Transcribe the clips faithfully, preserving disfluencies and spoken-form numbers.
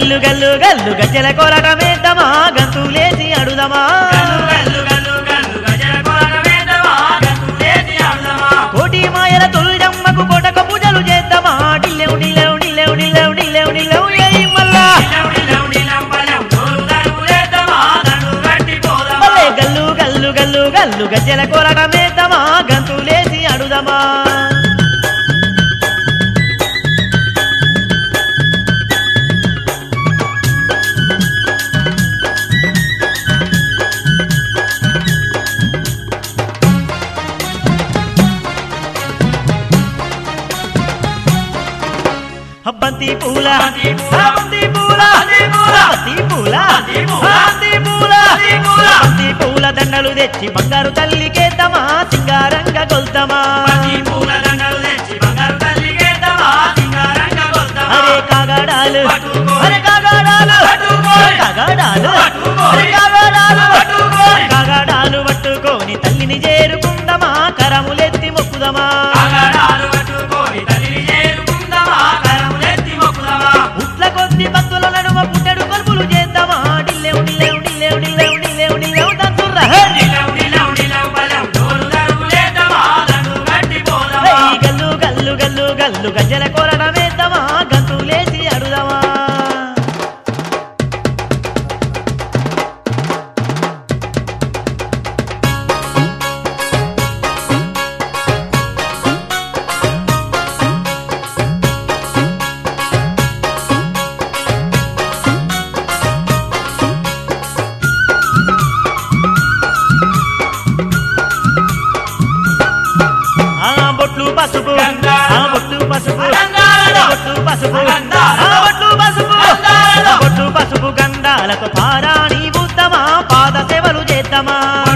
గల్లు గల్లు గల్లు గజ్జల కోలాటమేద్దామా గంతులేసి అడుదమా కోటి మాయల తొలిజమ్మకు కోటక పూజలు చేద్దామా డిల్లెవు డిల్లెవు డిల్లెవు డిల్లెవు డిల్లెవు డిల్లెవు ఏయ్ మల్లా గల్లు గల్లు గల్లు గల్లు గజ్జల కోలాటమేద్దామా గంతులేసి అడుదమా బంతి పూల బంతి పూల బంతి పూల బంతి పూల బంతి పూల దండలు తెచ్చి బంగారు తల్లికేద్దామా సింగారంగా కొల్తామా అరే కాగడాలు అరే కాగడాలు కాగడాలు అరే కాగడాలు కాగడాలు పట్టుకొని తల్లిని చేరుకుందామా కరములెత్తి మొక్కుదామా భక్తుల నడుమ పుట్టెడు కొలుపులు చేద్దామా డిల్లెవు డిల్లెవు డిల్లెవు డిల్లెవు డిల్లెవు డిల్లెవు దంతుర్రా గల్లు గల్లు గల్లు గల్లు గజ్జల కోలాటమేద్దామా గంతులేసి అడుదామా పసుపు బొట్టు పసుపు బొట్టు పసుపు బొట్టు పసుపు బొట్టు పసుపు గంధాలతో పారాణి బుద్ధమా పాద సేవలు చేద్దామా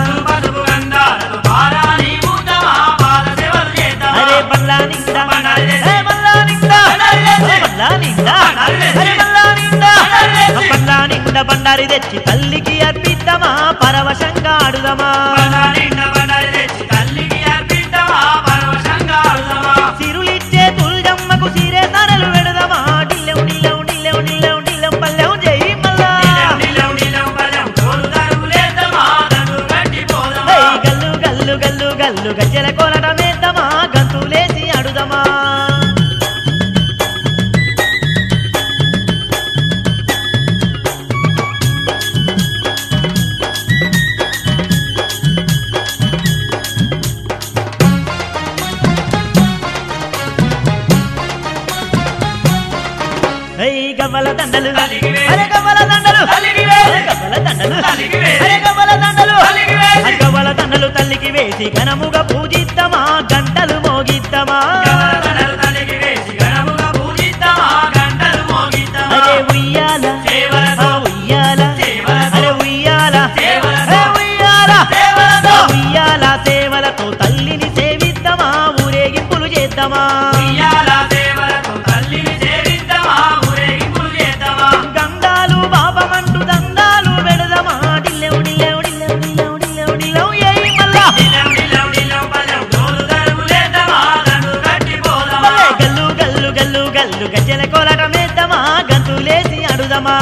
అరే బల్లా నిండా బల్లా నిండా బల్లా నిండా బల్లా నిండా బల్లా నిండా బండారి తెచ్చి తల్లికి అర్పిద్దామా పరవశంగా ఆడుదమా సిరులిచ్చే తుల్జమ్మకు సిరే తనలు వెడదమా డిల్లెవు డిల్లెవు డిల్లెవు డిల్లెవు డిల్లెం పల్లెవు జై మల్లా గల్లు గల్లు గల్లు గల్లు గజ్జల కోలాటమేద్దామా గంతులేసి అడుదమా గవ్వల దండలు అరే గవ్వల దండలు గవ్వల దండలు అరే గవ్వల దండలు గవ్వల దండలు తల్లికి వేసి ఘనముగా పూజిద్దామా గంటలు మోగిద్దామా అరే ఉయ్యాల ఉయ్యాల అరే ఉయ్యాల ఉయ్యాల ఉయ్యాల సేవలతో తల్లిని సేవిద్దామా ఊరేగింపులు చేద్దామా గంధాలు బాబమంటూ దండాలు వెడదమా డిల్లెవు డిల్లెవు డిల్లెవు డిల్లెవు డిల్లెవు డిల్లెవు ఏయ్ మల్లా గల్లు గల్లు గల్లు గల్లు గజ్జల కోలాటమేద్దామా గంతులేసి అడుదమా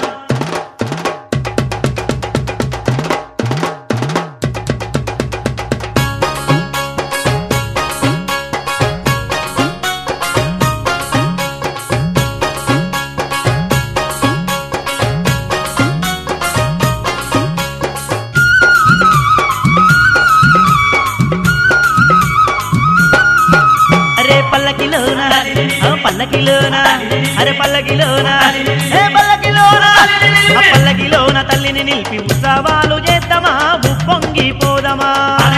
పల్లకిలోన పల్లకిలోన అరే పల్లకిలోన పల్లకిలోన పల్లకిలోన తల్లిని నిలిపి ఉత్సవాలు చేద్దామా ఉప్పొంగిపోదమా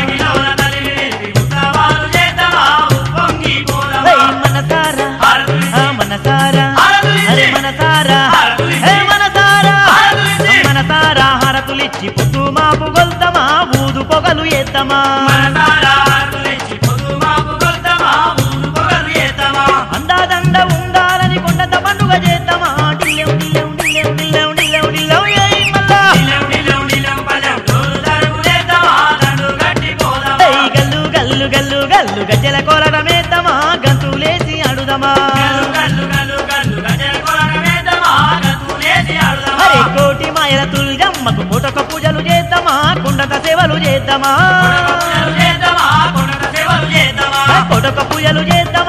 మనసారా మనసారా అరే మనసారా మనసారా మనసారా హారతులిచ్చి పొద్దు మాపు గొల్తమా ఊదు పొగలు ఎత్తమా అందాదండ ఉండాలని కొండంత పండుగ చేద్దామా డిల్లెవు డిల్లెవు డిల్లెవు డిల్లెవు డిల్లెవు డిల్లెవు ఏయ్ మల్లా గల్లు గల్లు గల్లు గల్లు గజ్జల కోలాటమేద్దామా గంతులేసి అడుదమా గల్లు గల్లు గల్లు గల్లు గజ్జల కోలాటమేద్దామా గంతులేసి కొండంత సేవలు చేద్దామా చేద్దామా కొండంత సేవలు చేద్దామా కొడక పూజలు చేద్దామా